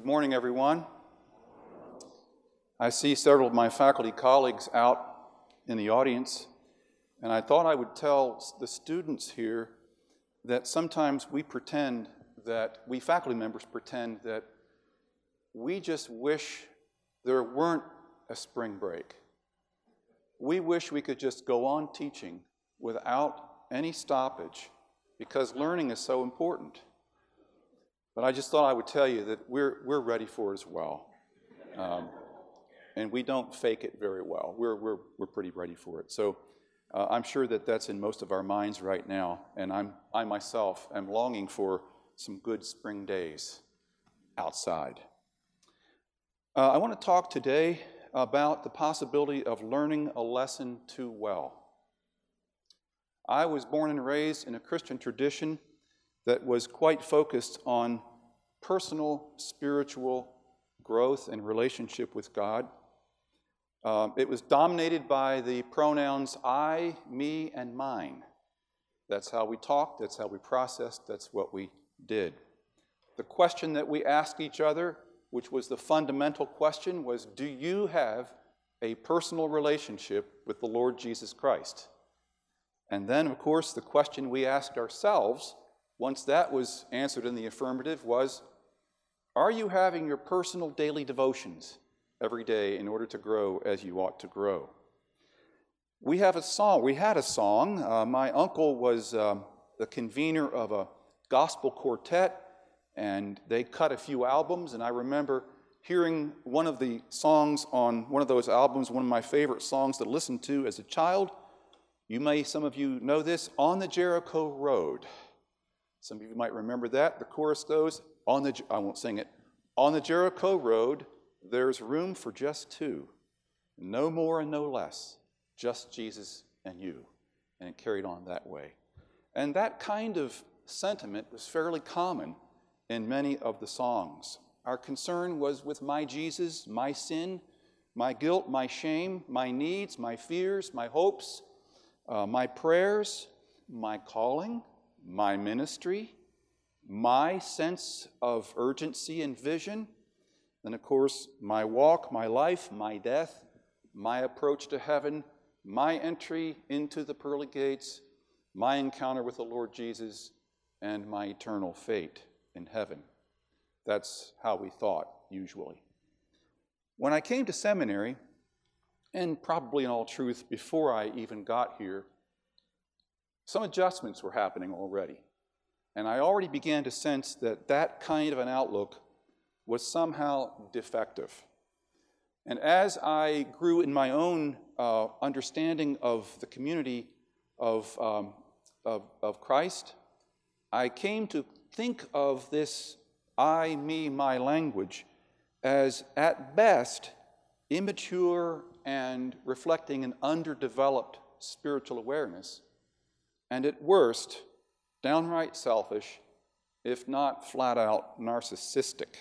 morning, everyone. I see several of my faculty colleagues out in the audience, and I thought I would tell the students here that sometimes we faculty members pretend that we just wish there weren't a spring break. We wish we could just go on teaching without any stoppage because learning is so important. But I just thought I would tell you that we're ready for it as well. And we don't fake it very well. We're pretty ready for it. So I'm sure that that's in most of our minds right now. And I myself am longing for some good spring days outside. I want to talk today about the possibility of learning a lesson too well. I was born and raised in a Christian tradition that was quite focused on personal spiritual growth and relationship with God. It was dominated by the pronouns I, me, and mine. That's how we talked, that's how we processed, that's what we did. The question that we asked each other, which was the fundamental question, was, do you have a personal relationship with the Lord Jesus Christ? And then, of course, the question we asked ourselves, once that was answered in the affirmative, was, are you having your personal daily devotions every day in order to grow as you ought to grow? We had a song. My uncle was the convener of a gospel quartet, and they cut a few albums, and I remember hearing one of the songs on one of those albums, one of my favorite songs to listen to as a child. Some of you know this, On the Jericho Road. Some of you might remember that. The chorus goes, I won't sing it. On the Jericho Road, there's room for just two. No more and no less. Just Jesus and you. And it carried on that way. And that kind of sentiment was fairly common in many of the songs. Our concern was with my Jesus, my sin, my guilt, my shame, my needs, my fears, my hopes, my prayers, my calling, my ministry, my sense of urgency and vision, and of course, my walk, my life, my death, my approach to heaven, my entry into the pearly gates, my encounter with the Lord Jesus, and my eternal fate in heaven. That's how we thought, usually. When I came to seminary, and probably in all truth, before I even got here, some adjustments were happening already. And I already began to sense that that kind of an outlook was somehow defective. And as I grew in my own understanding of the community of Christ, I came to think of this I, me, my language as, at best, immature and reflecting an underdeveloped spiritual awareness, and at worst, downright selfish, if not flat out narcissistic.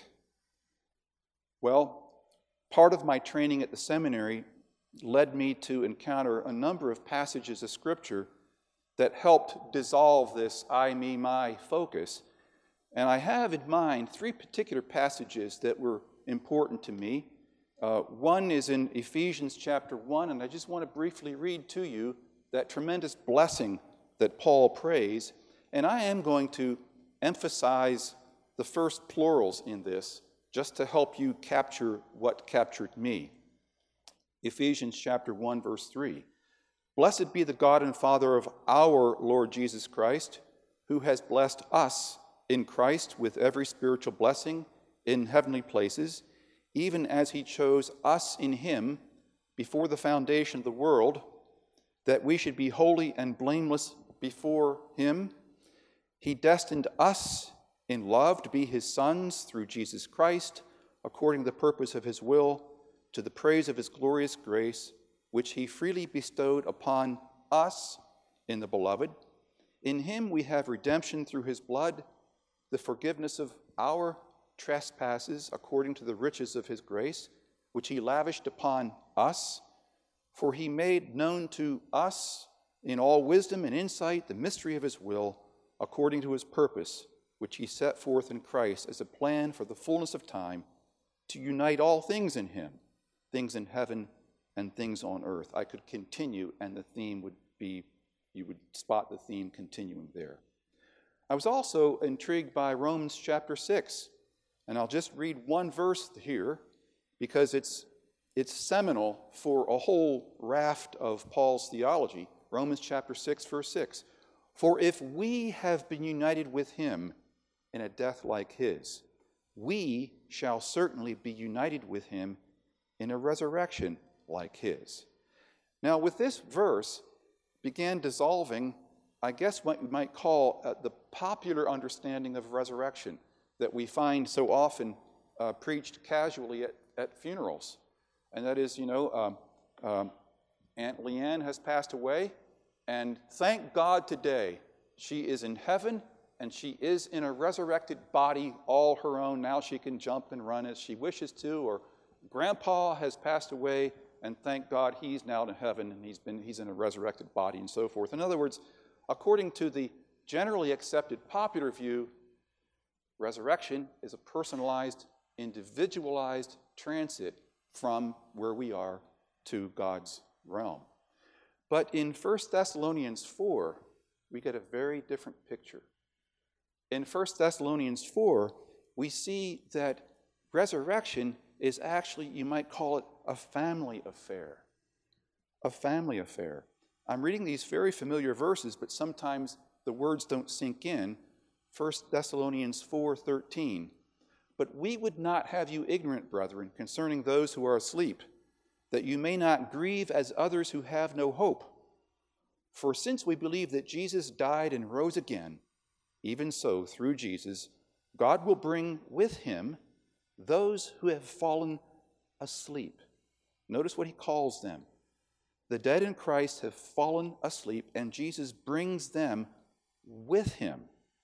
Well, part of my training at the seminary led me to encounter a number of passages of Scripture that helped dissolve this I, me, my focus. And I have in mind three particular passages that were important to me. One is in Ephesians chapter 1, and I just want to briefly read to you that tremendous blessing that Paul prays. And I am going to emphasize the first plurals in this just to help you capture what captured me. Ephesians chapter 1, verse 3. Blessed be the God and Father of our Lord Jesus Christ, who has blessed us in Christ with every spiritual blessing in heavenly places, even as he chose us in him before the foundation of the world, that we should be holy and blameless before him. He destined us in love to be his sons through Jesus Christ, according to the purpose of his will, to the praise of his glorious grace, which he freely bestowed upon us in the Beloved. In him we have redemption through his blood, the forgiveness of our trespasses according to the riches of his grace, which he lavished upon us. For he made known to us in all wisdom and insight the mystery of his will, according to his purpose, which he set forth in Christ as a plan for the fullness of time, to unite all things in him, things in heaven and things on earth. I could continue, and the theme would be, you would spot the theme continuing there. I was also intrigued by Romans chapter 6, and I'll just read one verse here because it's seminal for a whole raft of Paul's theology. Romans chapter 6, verse 6. For if we have been united with him in a death like his, we shall certainly be united with him in a resurrection like his. Now, with this verse began dissolving, I guess, what you might call the popular understanding of resurrection that we find so often preached casually at funerals. And that is, Aunt Leanne has passed away, and thank God today she is in heaven, and she is in a resurrected body all her own. Now she can jump and run as she wishes to. Or Grandpa has passed away, and thank God he's now in heaven, and he's in a resurrected body, and so forth. In other words, according to the generally accepted popular view, resurrection is a personalized, individualized transit from where we are to God's realm. But in 1 Thessalonians 4, we get a very different picture. In 1 Thessalonians 4, we see that resurrection is actually, you might call it, a family affair. A family affair. I'm reading these very familiar verses, but sometimes the words don't sink in. 1 Thessalonians 4:13. But we would not have you ignorant, brethren, concerning those who are asleep, that you may not grieve as others who have no hope. For since we believe that Jesus died and rose again, even so, through Jesus, God will bring with him those who have fallen asleep. Notice what he calls them. The dead in Christ have fallen asleep, and Jesus brings them with him.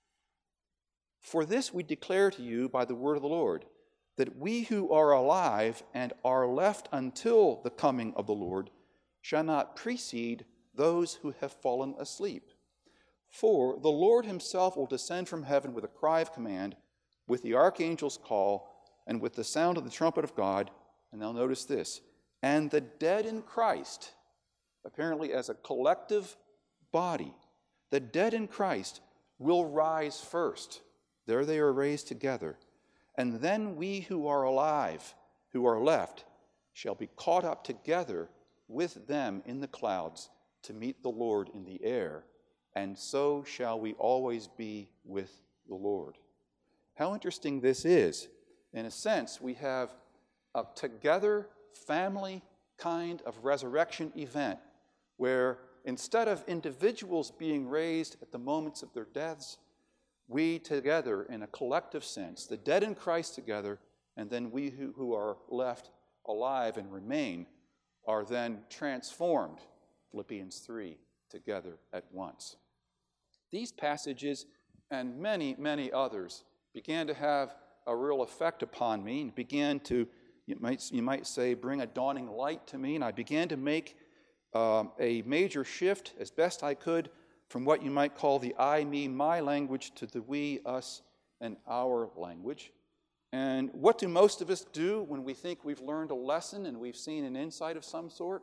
For this we declare to you by the word of the Lord, that we who are alive and are left until the coming of the Lord shall not precede those who have fallen asleep. For the Lord himself will descend from heaven with a cry of command, with the archangel's call, and with the sound of the trumpet of God. And now notice this. And the dead in Christ, apparently as a collective body, the dead in Christ will rise first. There they are raised together. And then we who are alive, who are left, shall be caught up together with them in the clouds to meet the Lord in the air. And so shall we always be with the Lord. How interesting this is. In a sense, we have a together family kind of resurrection event where instead of individuals being raised at the moments of their deaths, we together in a collective sense, the dead in Christ together, and then we who are left alive and remain are then transformed, Philippians 3, together at once. These passages and many, many others began to have a real effect upon me and began to, you might say, bring a dawning light to me. And I began to make a major shift as best I could from what you might call the I, me, my language to the we, us, and our language. And what do most of us do when we think we've learned a lesson and we've seen an insight of some sort?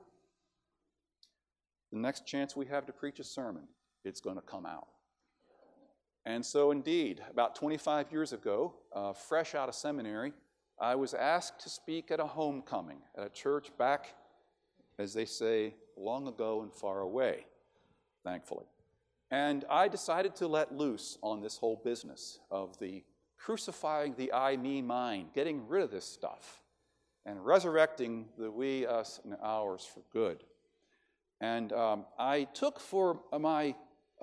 The next chance we have to preach a sermon, it's going to come out. And so indeed, about 25 years ago, fresh out of seminary, I was asked to speak at a homecoming at a church back, as they say, long ago and far away, thankfully. And I decided to let loose on this whole business of the crucifying the I, me, mine, getting rid of this stuff, and resurrecting the we, us, and ours for good. And I took for my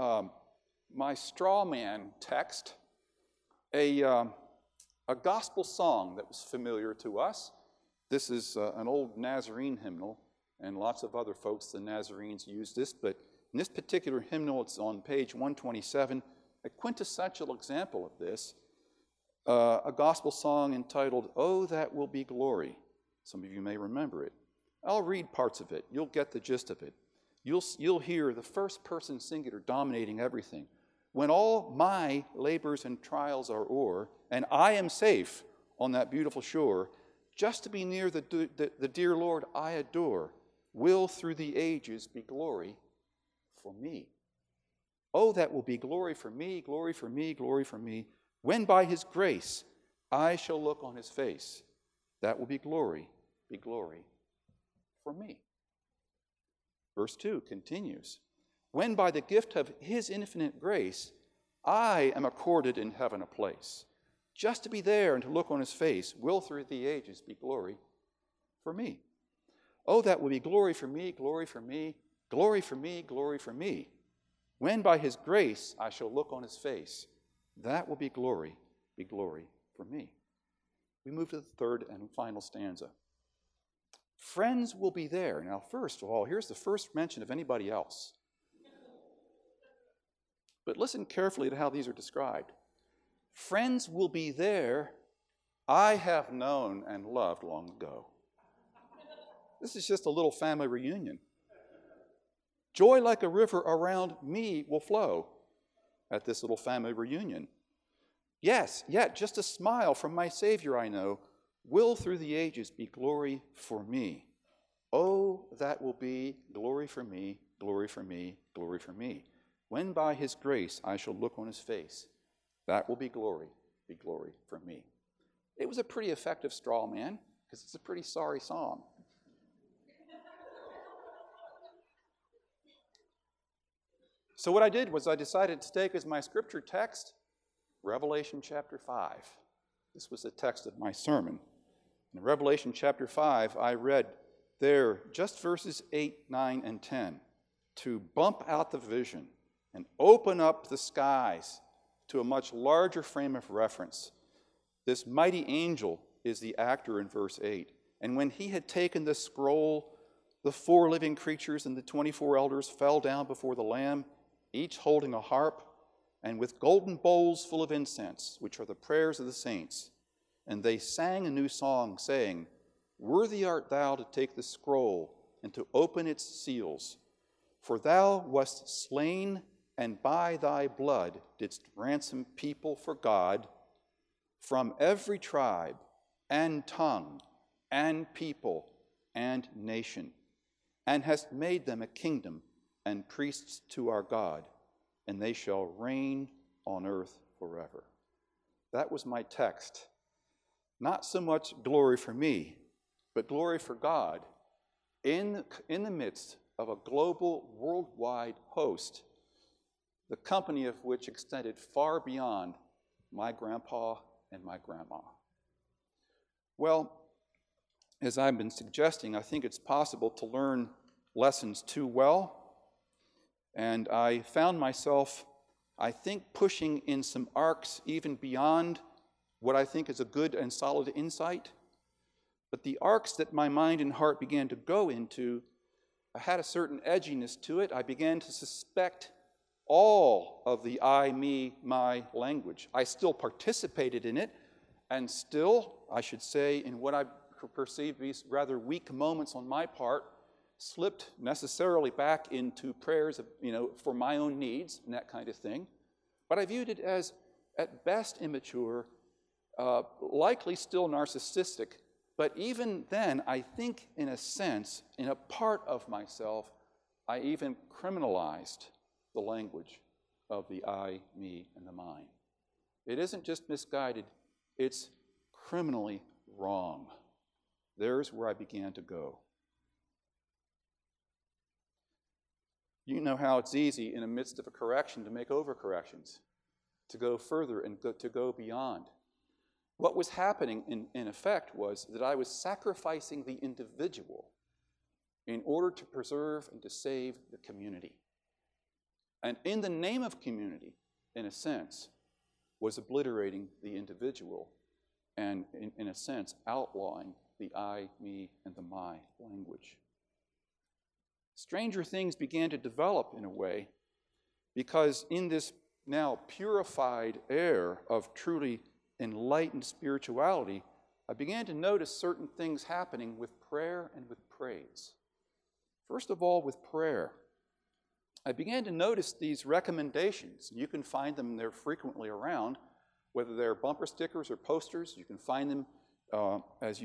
straw man text a gospel song that was familiar to us. This is an old Nazarene hymnal, and lots of other folks, the Nazarenes, use this, but in this particular hymnal, it's on page 127, a quintessential example of this, a gospel song entitled, "Oh, That Will Be Glory." Some of you may remember it. I'll read parts of it. You'll get the gist of it. You'll hear the first person singular dominating everything. When all my labors and trials are o'er, and I am safe on that beautiful shore, just to be near the dear Lord I adore, will through the ages be glory for me. Oh, that will be glory for me, glory for me, glory for me, when by his grace I shall look on his face. That will be glory for me. Verse 2 continues, when by the gift of his infinite grace I am accorded in heaven a place, just to be there and to look on his face will through the ages be glory for me. Oh, that will be glory for me, glory for me, glory for me, glory for me. When by his grace I shall look on his face, that will be glory for me. We move to the third and final stanza. Friends will be there. Now, first of all, here's the first mention of anybody else. But listen carefully to how these are described. Friends will be there I have known and loved long ago. This is just a little family reunion. Joy like a river around me will flow at this little family reunion. Yes, yet just a smile from my Savior I know will through the ages be glory for me. Oh, that will be glory for me, glory for me, glory for me. When by his grace I shall look on his face, that will be glory for me. It was a pretty effective straw man, because it's a pretty sorry psalm. So what I did was I decided to take as my scripture text Revelation chapter 5. This was the text of my sermon. In Revelation chapter 5, I read there just verses 8, 9, and 10 to bump out the vision and open up the skies to a much larger frame of reference. This mighty angel is the actor in verse 8. And when he had taken the scroll, the 4 living creatures and the 24 elders fell down before the Lamb, each holding a harp, and with golden bowls full of incense, which are the prayers of the saints. And they sang a new song, saying, Worthy art thou to take the scroll and to open its seals. For thou wast slain, and by thy blood didst ransom people for God from every tribe and tongue and people and nation, and hast made them a kingdom and priests to our God, and they shall reign on earth forever. That was my text. Not so much glory for me, but glory for God in the midst of a global, worldwide host, the company of which extended far beyond my grandpa and my grandma. Well, as I've been suggesting, I think it's possible to learn lessons too well. And I found myself, I think, pushing in some arcs even beyond what I think is a good and solid insight. But the arcs that my mind and heart began to go into had a certain edginess to it. I began to suspect all of the I, me, my language. I still participated in it, and still, I should say, in what I perceived to be rather weak moments on my part, slipped necessarily back into prayers, for my own needs and that kind of thing. But I viewed it as, at best, immature, likely still narcissistic. But even then, I think, in a sense, in a part of myself, I even criminalized the language of the I, me, and the mine. It isn't just misguided, it's criminally wrong. There's where I began to go. You know how it's easy in the midst of a correction to make overcorrections, to go further and to go beyond. What was happening in effect was that I was sacrificing the individual in order to preserve and to save the community. And in the name of community, in a sense, was obliterating the individual and, in a sense, outlawing the I, me, and the my language. Stranger things began to develop in a way because in this now purified air of truly enlightened spirituality, I began to notice certain things happening with prayer and with praise. First of all, with prayer. I began to notice these recommendations. You can find them, they're frequently around, whether they're bumper stickers or posters. You can find them as you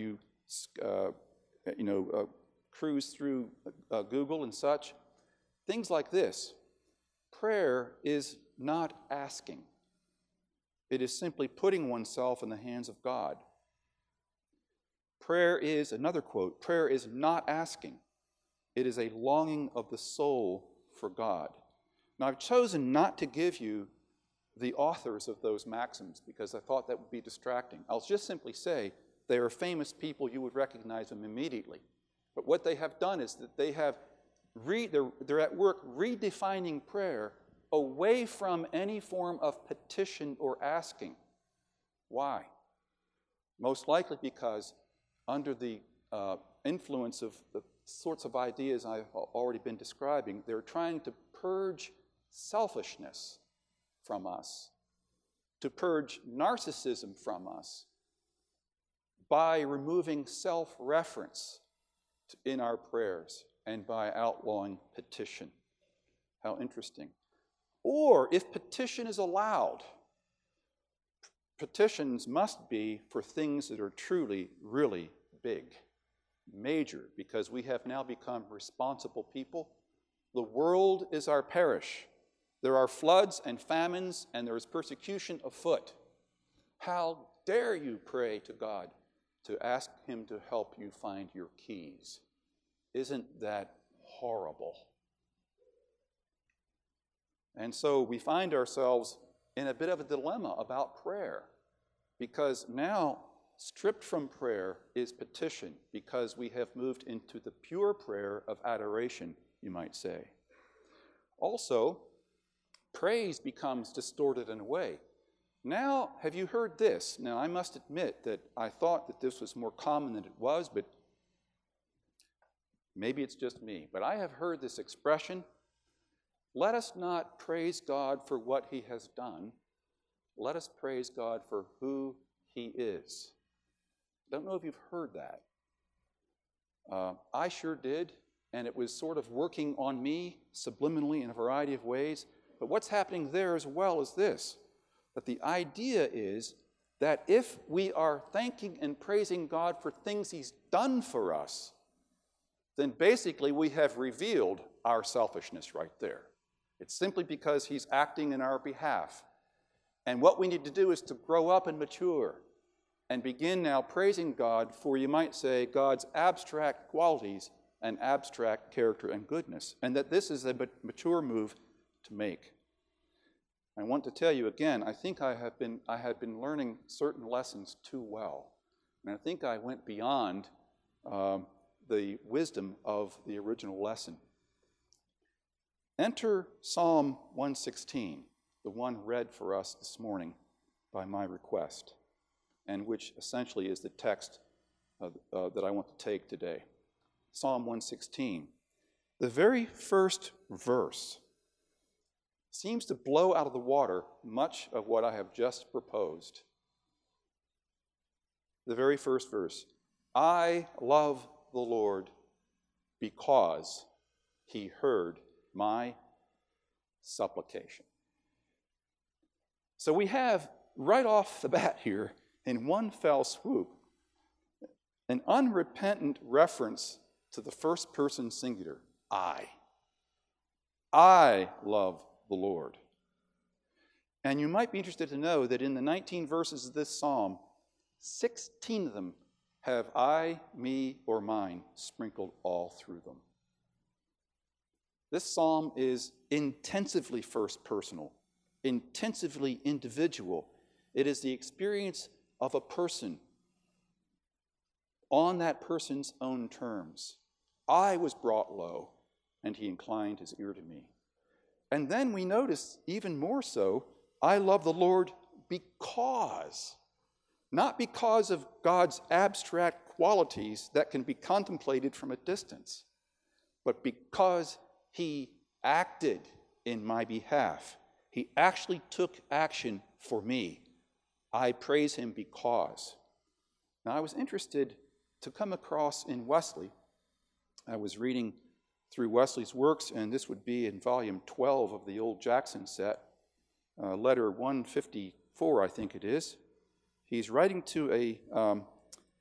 cruise through Google and such. Things like this. Prayer is not asking. It is simply putting oneself in the hands of God. Prayer is, another quote, prayer is not asking. It is a longing of the soul for God. Now, I've chosen not to give you the authors of those maxims because I thought that would be distracting. I'll just simply say they are famous people. You would recognize them immediately. But what they have done is that they have they're at work redefining prayer away from any form of petition or asking. Why? Most likely because under the influence of the sorts of ideas I've already been describing, they're trying to purge selfishness from us, to purge narcissism from us by removing self-reference in our prayers and by outlawing petition. How interesting. Or if petition is allowed, petitions must be for things that are truly, really big, major, because we have now become responsible people. The world is our parish. There are floods and famines, and there is persecution afoot. How dare you pray to God to ask Him to help you find your keys? Isn't that horrible? And so we find ourselves in a bit of a dilemma about prayer, because now stripped from prayer is petition, because we have moved into the pure prayer of adoration, you might say. Also, praise becomes distorted in a way. Now, have you heard this? Now, I must admit that I thought that this was more common than it was, but maybe it's just me. But I have heard this expression, let us not praise God for what He has done. Let us praise God for who He is. I don't know if you've heard that. I sure did, and it was sort of working on me subliminally in a variety of ways. But what's happening there as well is this, that the idea is that if we are thanking and praising God for things He's done for us, then basically we have revealed our selfishness right there. It's simply because He's acting in our behalf. And what we need to do is to grow up and mature and begin now praising God for, you might say, God's abstract qualities and abstract character and goodness, and that this is a mature move to make. I want to tell you again, I think I had been learning certain lessons too well, and I think I went beyond the wisdom of the original lesson. Enter Psalm 116, the one read for us this morning by my request, and which essentially is the text that I want to take today. Psalm 116. The very first verse seems to blow out of the water much of what I have just proposed. The very first verse. I love the Lord because He heard my supplication. So we have right off the bat here, in one fell swoop, an unrepentant reference to the first person singular, I. I love the Lord. And you might be interested to know that in the 19 verses of this psalm, 16 of them have I, me, or mine sprinkled all through them. This psalm is intensively first personal, intensively individual. It is the experience of a person on that person's own terms. I was brought low, and He inclined His ear to me. And then we notice, even more so, I love the Lord because, not because of God's abstract qualities that can be contemplated from a distance, but because He acted in my behalf. He actually took action for me. I praise Him because. Now, I was interested to come across in Wesley. I was reading through Wesley's works, and this would be in volume 12 of the old Jackson set, letter 154, I think it is. He's writing to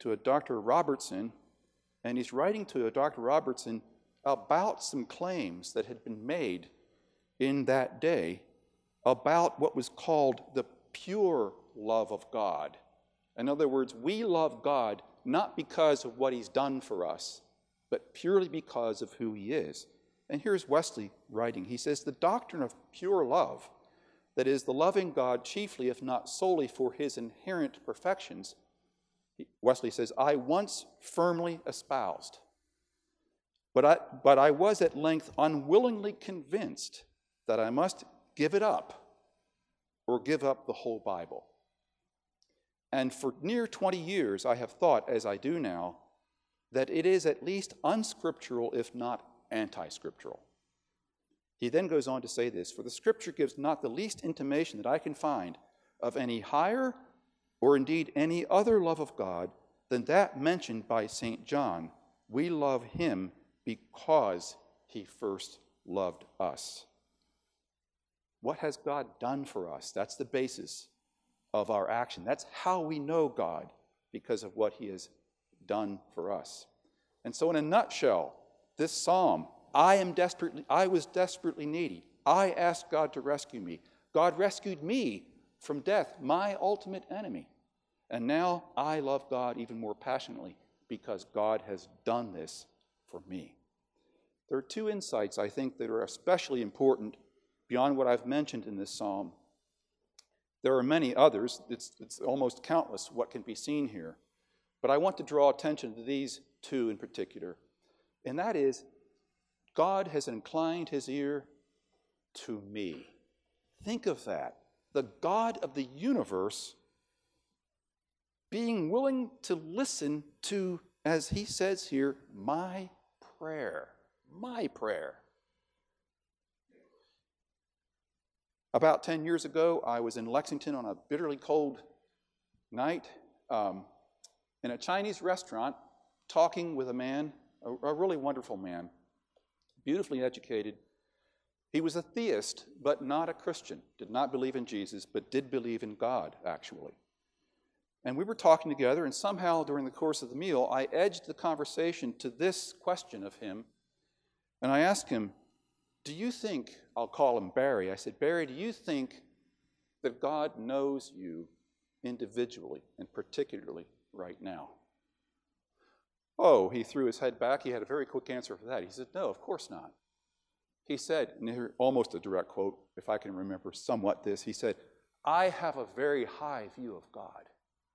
to a Dr. Robertson, and he's writing to a Dr. Robertson about some claims that had been made in that day about what was called the pure love of God. In other words, we love God not because of what he's done for us, but purely because of who he is. And here's Wesley writing. He says, the doctrine of pure love, that is, the loving God chiefly, if not solely, for his inherent perfections, Wesley says, I once firmly espoused, but I was at length unwillingly convinced that I must give it up or give up the whole Bible. And for near 20 years, I have thought, as I do now, that it is at least unscriptural, if not anti-scriptural. He then goes on to say this, for the Scripture gives not the least intimation that I can find of any higher or indeed any other love of God than that mentioned by St. John. We love him because he first loved us. What has God done for us? That's the basis of our action. That's how we know God, because of what he has done for us. And so in a nutshell, this psalm, I was desperately needy. I asked God to rescue me. God rescued me from death, my ultimate enemy. And now I love God even more passionately because God has done this for me. There are two insights, I think, that are especially important beyond what I've mentioned in this psalm. There are many others. It's almost countless what can be seen here. But I want to draw attention to these two in particular. And that is, God has inclined his ear to me. Think of that. The God of the universe being willing to listen to, as he says here, my prayer. My prayer. About 10 years ago, I was in Lexington on a bitterly cold night in a Chinese restaurant talking with a man, a really wonderful man, beautifully educated. He was a theist, but not a Christian. Did not believe in Jesus, but did believe in God, actually. And we were talking together, and somehow during the course of the meal, I edged the conversation to this question of him. And I asked him, do you think, I'll call him Barry, I said, Barry, do you think that God knows you individually and particularly right now? Oh, he threw his head back. He had a very quick answer for that. He said, no, of course not. He said, and here, almost a direct quote, if I can remember somewhat this, he said, I have a very high view of God.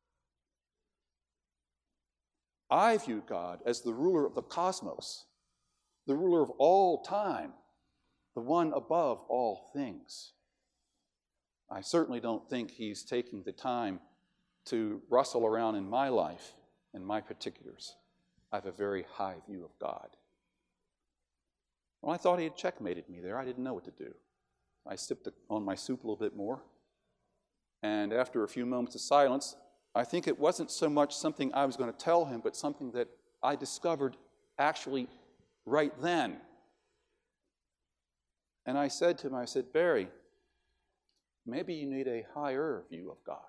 I view God as the ruler of the cosmos, the ruler of all time, the one above all things. I certainly don't think he's taking the time to rustle around in my life and my particulars. I have a very high view of God. Well, I thought he had checkmated me there. I didn't know what to do. I sipped on my soup a little bit more, and after a few moments of silence, I think it wasn't so much something I was going to tell him, but something that I discovered actually right then. And I said to him, I said, Barry, maybe you need a higher view of God.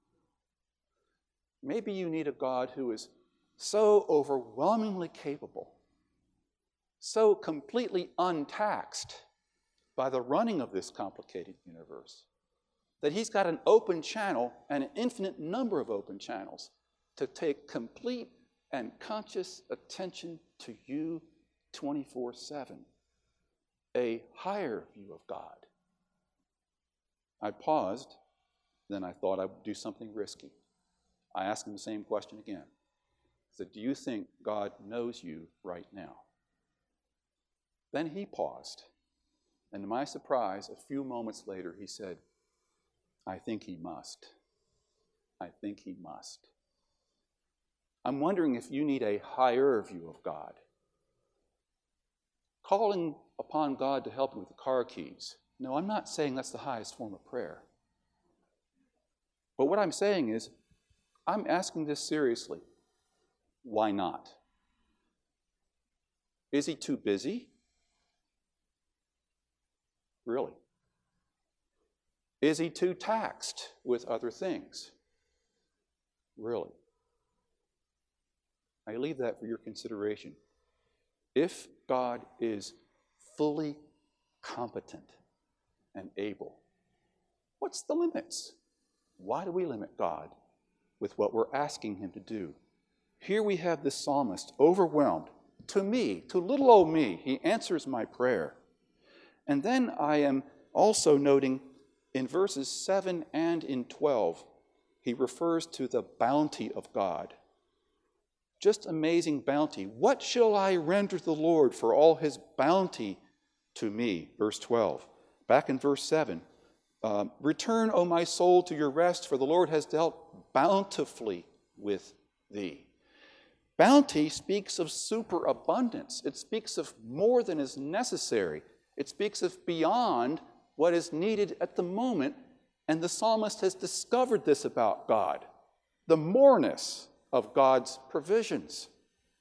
Maybe you need a God who is so overwhelmingly capable, so completely untaxed by the running of this complicated universe, that he's got an open channel and an infinite number of open channels to take complete and conscious attention to you 24/7. A higher view of God. I paused, then I thought I would do something risky. I asked him the same question again. I said, do you think God knows you right now? Then he paused, and to my surprise, a few moments later, he said, I think he must. I think he must. I'm wondering if you need a higher view of God. Calling upon God to help you with the car keys. No, I'm not saying that's the highest form of prayer. But what I'm saying is, I'm asking this seriously. Why not? Is he too busy? Really? Is he too taxed with other things? Really? I leave that for your consideration. If God is fully competent and able, what's the limits? Why do we limit God with what we're asking him to do? Here we have this psalmist overwhelmed. To me, to little old me, he answers my prayer. And then I am also noting in verses 7 and in 12, he refers to the bounty of God. Just amazing bounty. What shall I render the Lord for all his bounty to me? Verse 12. Back in verse 7. Return, O my soul, to your rest, for the Lord has dealt bountifully with thee. Bounty speaks of superabundance. It speaks of more than is necessary. It speaks of beyond what is needed at the moment. And the psalmist has discovered this about God, the moreness of God's provisions.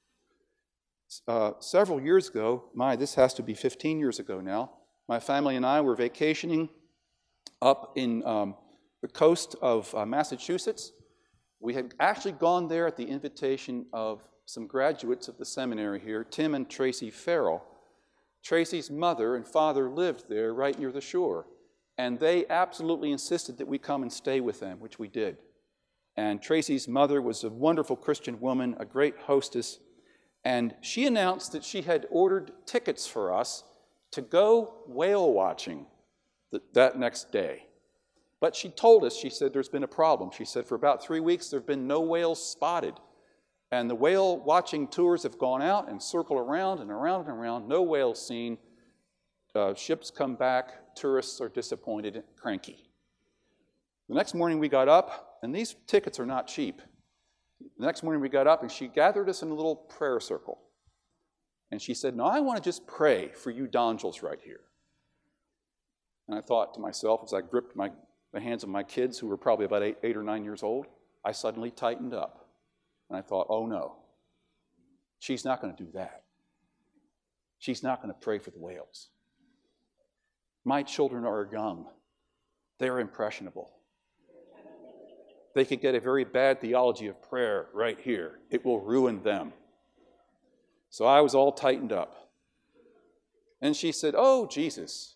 Several years ago, this has to be 15 years ago now, my family and I were vacationing up in the coast of Massachusetts. We had actually gone there at the invitation of some graduates of the seminary here, Tim and Tracy Farrell. Tracy's mother and father lived there right near the shore, and they absolutely insisted that we come and stay with them, which we did. And Tracy's mother was a wonderful Christian woman, a great hostess, and she announced that she had ordered tickets for us to go whale watching that next day. But she told us, she said, there's been a problem. She said, for about 3 weeks, there have been no whales spotted. And the whale watching tours have gone out and circle around and around and around. No whales seen. Ships come back. Tourists are disappointed and cranky. The next morning we got up, and these tickets are not cheap. The next morning we got up, and she gathered us in a little prayer circle. And she said, now I want to just pray for you Dongells right here. And I thought to myself, as I gripped the hands of my kids, who were probably about 8 or 9 years old, I suddenly tightened up. And I thought, oh no, she's not going to do that. She's not going to pray for the whales. My children are young. They're impressionable. They could get a very bad theology of prayer right here. It will ruin them. So I was all tightened up. And she said, oh, Jesus.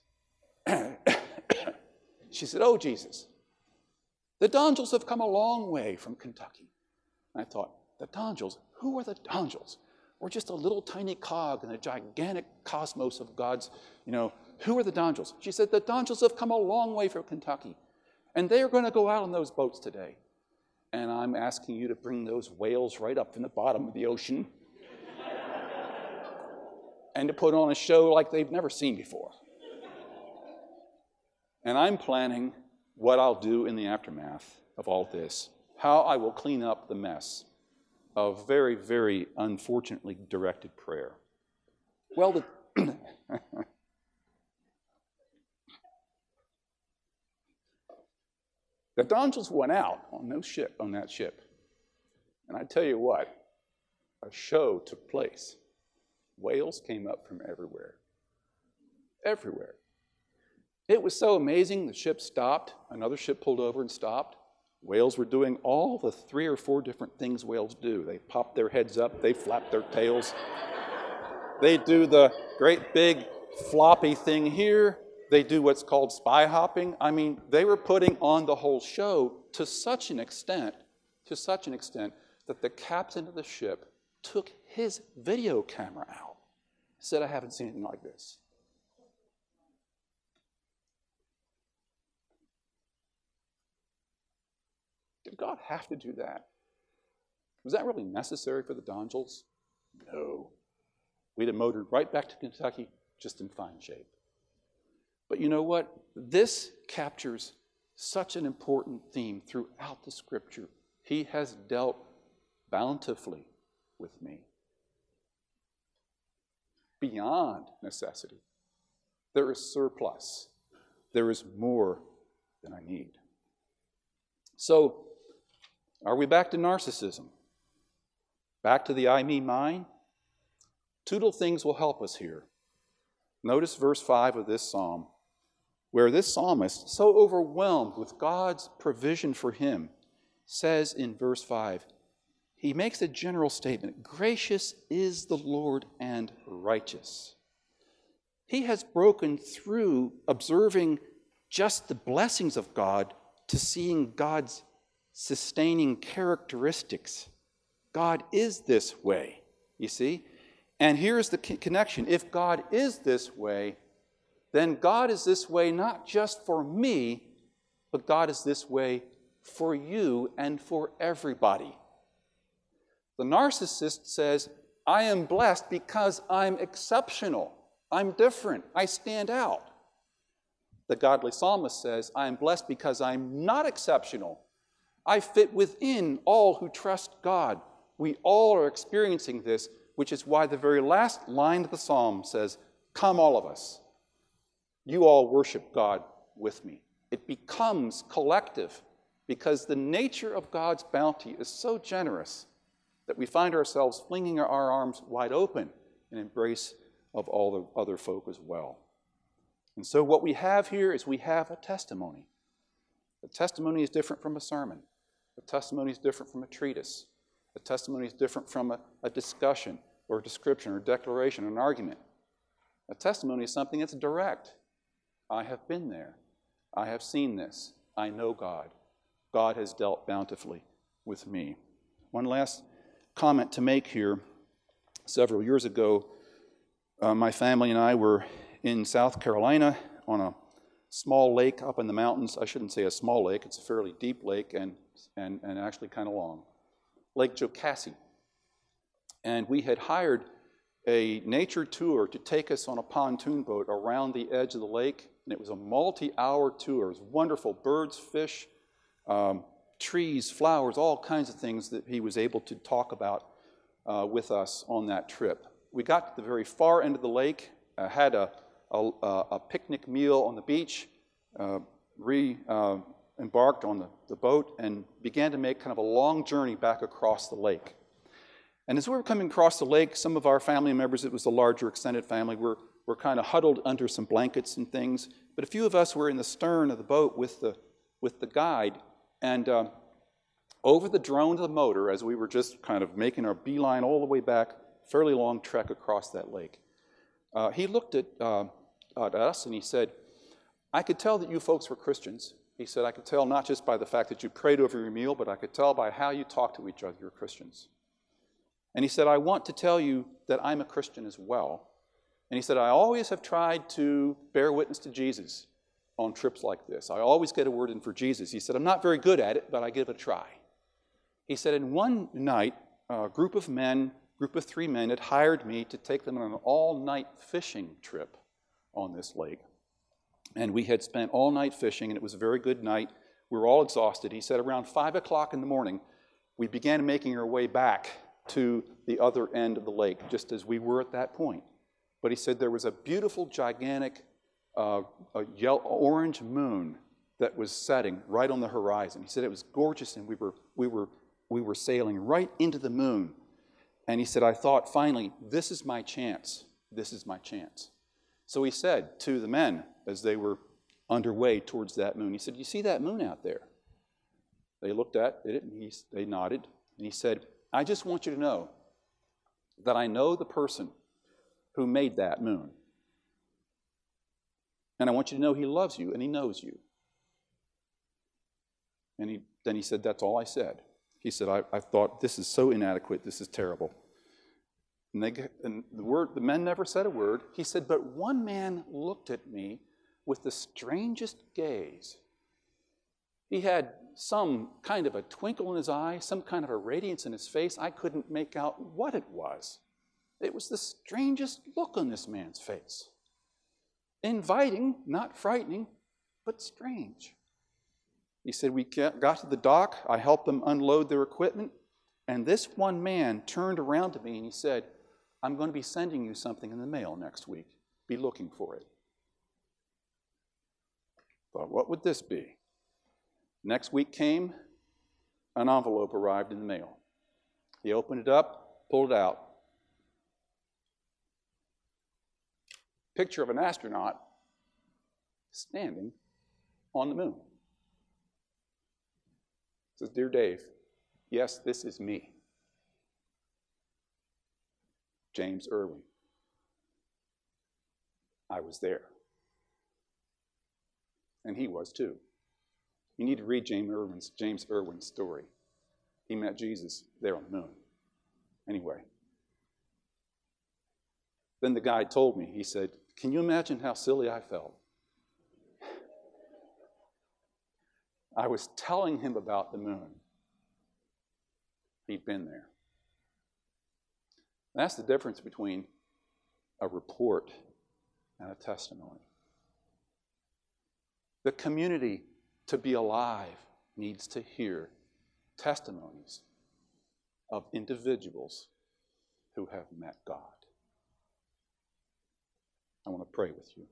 She said, oh, Jesus, the Dongells have come a long way from Kentucky. And I thought, the Dongells? Who are the Dongells? We're just a little tiny cog in the gigantic cosmos of God's, who are the Dongells? She said, the Dongells have come a long way from Kentucky, and they are going to go out on those boats today. And I'm asking you to bring those whales right up from the bottom of the ocean and to put on a show like they've never seen before. And I'm planning what I'll do in the aftermath of all this, how I will clean up the mess of very, very unfortunately directed prayer. Well, the Dongells went out on that ship. And I tell you what, a show took place. Whales came up from everywhere. Everywhere. It was so amazing, the ship stopped, another ship pulled over and stopped. Whales were doing all the 3 or 4 different things whales do. They pop their heads up, they flap their tails. They do the great big floppy thing here. They do what's called spy hopping. I mean, they were putting on the whole show to such an extent that the captain of the ship took his video camera out. Said, I haven't seen anything like this. Did God have to do that? Was that really necessary for the Dongells? No. We'd have motored right back to Kentucky, just in fine shape. But you know what? This captures such an important theme throughout the Scripture. He has dealt bountifully with me. Beyond necessity. There is surplus. There is more than I need. So, are we back to narcissism? Back to the I, me, mine? 2 little things will help us here. Notice verse 5 of this psalm, where this psalmist, so overwhelmed with God's provision for him, says in verse 5, he makes a general statement. Gracious is the Lord and righteous. He has broken through observing just the blessings of God to seeing God's sustaining characteristics. God is this way, you see? And here's the connection. If God is this way, then God is this way not just for me, but God is this way for you and for everybody. The narcissist says, I am blessed because I'm exceptional. I'm different. I stand out. The godly psalmist says, I am blessed because I'm not exceptional. I fit within all who trust God. We all are experiencing this, which is why the very last line of the psalm says, come all of us. You all worship God with me. It becomes collective because the nature of God's bounty is so generous that we find ourselves flinging our arms wide open in embrace of all the other folk as well. And so what we have here is we have a testimony. A testimony is different from a sermon. A testimony is different from a treatise. A testimony is different from a discussion or a description or a declaration or an argument. A testimony is something that's direct. I have been there. I have seen this. I know God. God has dealt bountifully with me. One last comment to make here. Several years ago, my family and I were in South Carolina on a small lake up in the mountains. I shouldn't say a small lake. It's a fairly deep lake and actually kind of long. Lake Jocassee. And we had hired a nature tour to take us on a pontoon boat around the edge of the lake. And it was a multi-hour tour. It was wonderful. Birds, fish, trees, flowers, all kinds of things that he was able to talk about with us on that trip. We got to the very far end of the lake, had a picnic meal on the beach, embarked on the boat, and began to make kind of a long journey back across the lake. And as we were coming across the lake, some of our family members, it was a larger extended family, were kind of huddled under some blankets and things. But a few of us were in the stern of the boat with the guide. And over the drone of the motor, as we were just kind of making our beeline all the way back, fairly long trek across that lake, he looked at us and he said, I could tell that you folks were Christians. He said, I could tell not just by the fact that you prayed over your meal, but I could tell by how you talk to each other, you're Christians. And he said, I want to tell you that I'm a Christian as well. And he said, I always have tried to bear witness to Jesus on trips like this. I always get a word in for Jesus. He said, I'm not very good at it, but I give it a try. He said, and one night, a group of 3 men had hired me to take them on an all-night fishing trip on this lake. And we had spent all night fishing, and it was a very good night. We were all exhausted. He said around 5 o'clock in the morning, we began making our way back to the other end of the lake, just as we were at that point. But he said there was a beautiful, gigantic, orange moon that was setting right on the horizon. He said it was gorgeous, and we were sailing right into the moon. And he said, I thought, finally, this is my chance. This is my chance. So he said to the men as they were underway towards that moon, he said, you see that moon out there? They looked at it, and they nodded, and he said, I just want you to know that I know the person who made that moon. And I want you to know he loves you and he knows you. And then he said, that's all I said. He said, I thought, this is so inadequate, this is terrible. And the men never said a word. He said, but one man looked at me with the strangest gaze. He had some kind of a twinkle in his eye, some kind of a radiance in his face. I couldn't make out what it was. It was the strangest look on this man's face. Inviting, not frightening, but strange. He said, we got to the dock. I helped them unload their equipment. And this one man turned around to me and he said, I'm going to be sending you something in the mail next week. Be looking for it. Thought, what would this be? Next week came, an envelope arrived in the mail. He opened it up, pulled it out. Picture of an astronaut standing on the moon. It says, Dear Dave, yes, this is me. James Irwin. I was there. And he was too. You need to read James Irwin's story. He met Jesus there on the moon. Anyway. Then the guy told me, he said, can you imagine how silly I felt? I was telling him about the moon. He'd been there. That's the difference between a report and a testimony. The community, to be alive, needs to hear testimonies of individuals who have met God. I want to pray with you.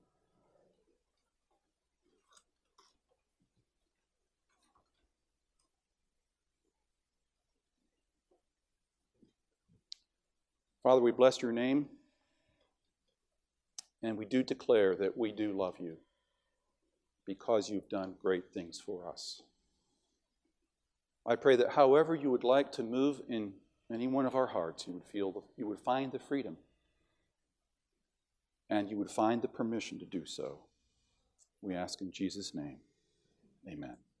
Father, we bless your name, and we do declare that we do love you because you've done great things for us. I pray that however you would like to move in any one of our hearts, you would find the freedom and you would find the permission to do so. We ask in Jesus' name, amen.